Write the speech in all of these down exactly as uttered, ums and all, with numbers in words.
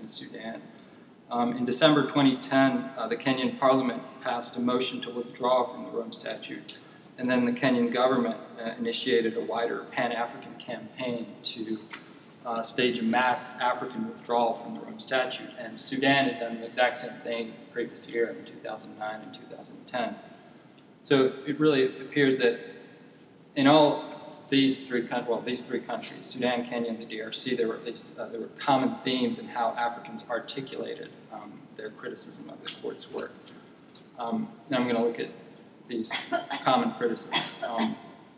in Sudan. Um, in December twenty ten, uh, the Kenyan Parliament passed a motion to withdraw from the Rome Statute, and then the Kenyan government uh, initiated a wider Pan-African campaign to uh, stage a mass African withdrawal from the Rome Statute, and Sudan had done the exact same thing the previous year in two thousand nine and two thousand ten. So it really appears that in all these three, well, these three countries, Sudan, Kenya, and the D R C, there were at least uh, there were common themes in how Africans articulated um, their criticism of the court's work. Um, now I'm going to look at these common criticisms. Um,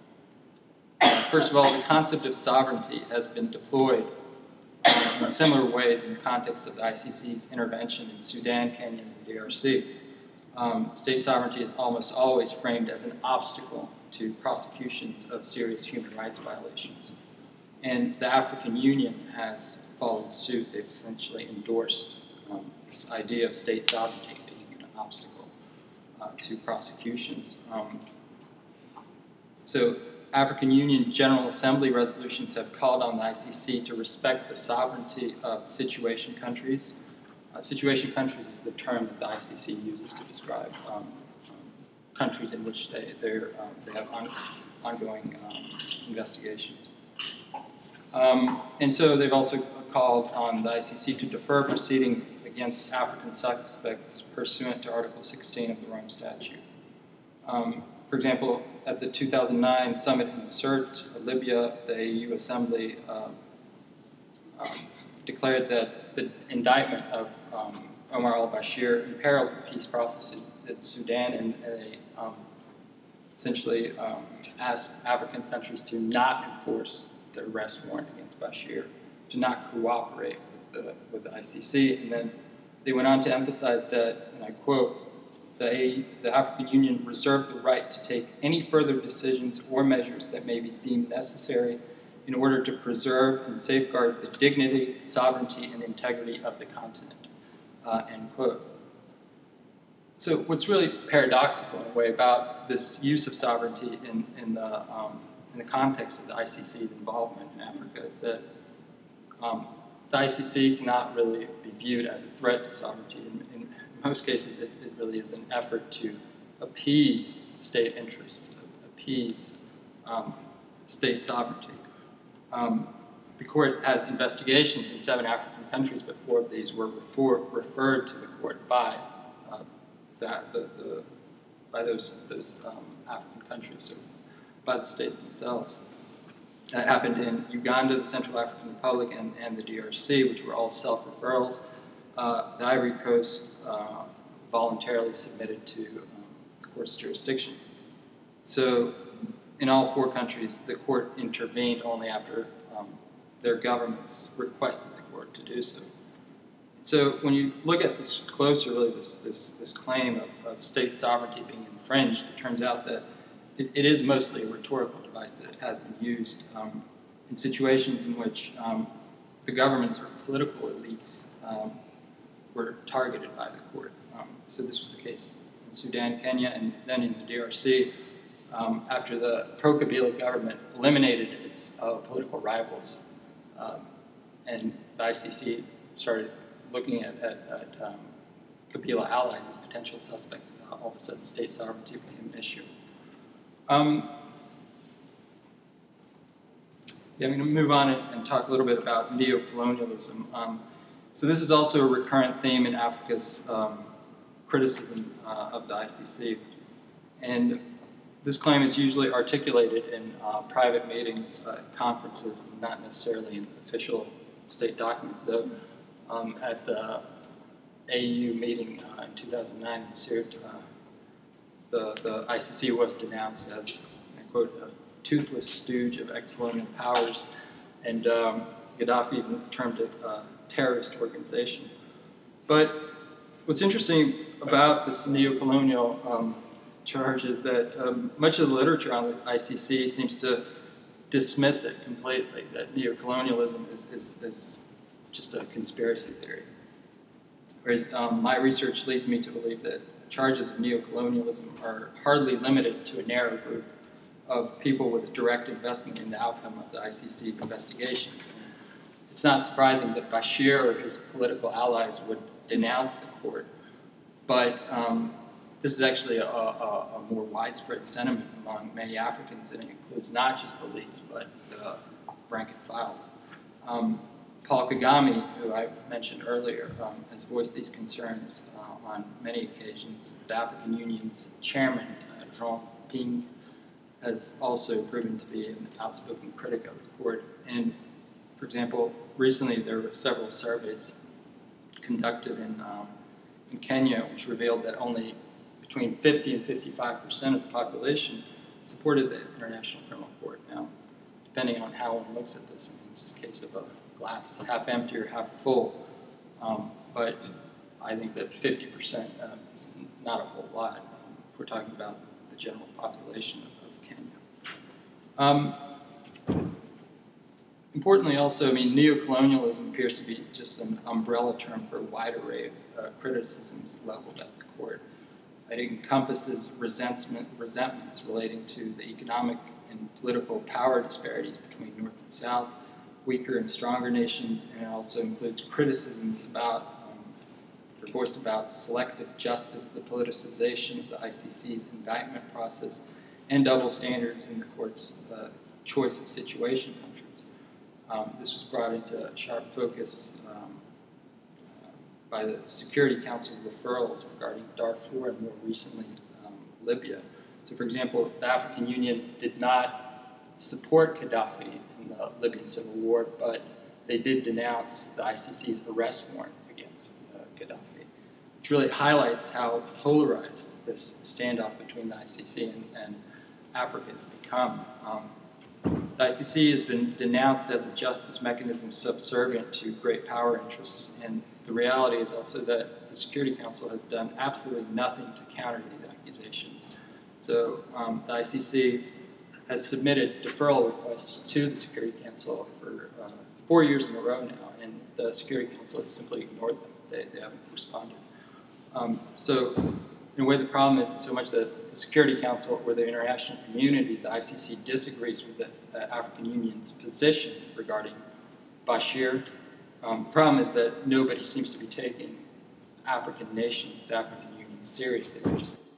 uh, first of all, the concept of sovereignty has been deployed uh, in similar ways in the context of the I C C's intervention in Sudan, Kenya, and the D R C. Um, state sovereignty is almost always framed as an obstacle to prosecutions of serious human rights violations. And the African Union has followed suit. They've essentially endorsed um, this idea of state sovereignty being an obstacle uh, to prosecutions. Um, so African Union General Assembly resolutions have called on the I C C to respect the sovereignty of situation countries. Uh, situation countries is the term that the I C C uses to describe um, countries in which they um, they have on, ongoing um, investigations. Um, and so they've also called on the I C C to defer proceedings against African suspects pursuant to Article sixteen of the Rome Statute. Um, for example, at the two thousand nine summit in Sirte, Libya, the A U Assembly uh, um, declared that the indictment of um, Omar al-Bashir imperiled the peace process in Sudan, and they um, essentially um, asked African countries to not enforce the arrest warrant against Bashir, to not cooperate with the, with the I C C. And then they went on to emphasize that, and I quote, the, the African Union reserved the right to take any further decisions or measures that may be deemed necessary in order to preserve and safeguard the dignity, sovereignty, and integrity of the continent, uh, end quote. So what's really paradoxical in a way about this use of sovereignty in, in, the, um, in the context of the I C C's involvement in Africa is that um, the I C C cannot really be viewed as a threat to sovereignty. In, in most cases, it, it really is an effort to appease state interests, appease um, state sovereignty. Um, the court has investigations in seven African countries, but four of these were refer, referred to the court by uh, that the, the by those those um, African countries, so by the states themselves. That happened in Uganda, the Central African Republic, and, and the D R C, which were all self-referrals. Uh, the Ivory Coast uh, voluntarily submitted to um, the court's jurisdiction. So in all four countries, the court intervened only after um, their governments requested the court to do so. So when you look at this closer, really, this, this, this claim of, of state sovereignty being infringed, it turns out that it, it is mostly a rhetorical device that has been used um, in situations in which um, the governments or political elites um, were targeted by the court. Um, so this was the case in Sudan, Kenya, and then in the D R C, um, after the pro-Kabila government eliminated its uh, political rivals, um, and the I C C started looking at, at, at um, Kabila allies as potential suspects, uh, all of a sudden state sovereignty became an issue. Um, yeah, I'm going to move on and, and talk a little bit about neo-colonialism. Um, so this is also a recurrent theme in Africa's um, criticism uh, of the I C C. And this claim is usually articulated in uh, private meetings, uh, conferences, and not necessarily in official state documents, though. Um, at the A U meeting uh, in two thousand nine in Sirte, uh, the, the I C C was denounced as, I quote, a toothless stooge of ex-colonial powers, and um, Gaddafi even termed it a terrorist organization. But what's interesting about this neo-colonial um, charge is that um, much of the literature on the I C C seems to dismiss it completely, that neo-colonialism is, is, is just a conspiracy theory. Whereas um, my research leads me to believe that charges of neocolonialism are hardly limited to a narrow group of people with direct investment in the outcome of the I C C's investigations. And it's not surprising that Bashir or his political allies would denounce the court, but um, this is actually a, a, a more widespread sentiment among many Africans, and it includes not just the elites, but the rank and file. Um, Paul Kagame, who I mentioned earlier, um, has voiced these concerns uh, on many occasions. The African Union's chairman, uh, Jean Ping, has also proven to be an outspoken critic of the court. And, for example, recently there were several surveys conducted in, um, in Kenya which revealed that only between fifty and fifty-five percent of the population supported the International Criminal Court. Now, depending on how one looks at this, I mean, this is a case of a glass half empty or half full, um, but I think that fifty percent uh, is not a whole lot um, if we're talking about the general population of, of Kenya. Um, importantly also, I mean, neocolonialism appears to be just an umbrella term for a wide array of uh, criticisms leveled at the court. It encompasses resentment, resentments relating to the economic and political power disparities between North and South, weaker and stronger nations, and it also includes criticisms about, um, voiced about selective justice, the politicization of the I C C's indictment process, and double standards in the court's uh, choice of situation countries. Um, this was brought into sharp focus um, uh, by the Security Council referrals regarding Darfur and more recently um, Libya. So, for example, the African Union did not support Gaddafi in the Libyan civil war, but they did denounce the I C C's arrest warrant against uh, Gaddafi, which really highlights how polarized this standoff between the I C C and, and Africa has become. Um, the I C C has been denounced as a justice mechanism subservient to great power interests, and the reality is also that the Security Council has done absolutely nothing to counter these accusations. So um, the I C C has submitted deferral requests to the Security Council for uh, four years in a row now, and the Security Council has simply ignored them. They, they haven't responded. Um, so, in a way, the problem isn't so much that the Security Council or the international community, the I C C, disagrees with the, the African Union's position regarding Bashir. Um, the problem is that nobody seems to be taking African nations, the African Union, seriously. They're just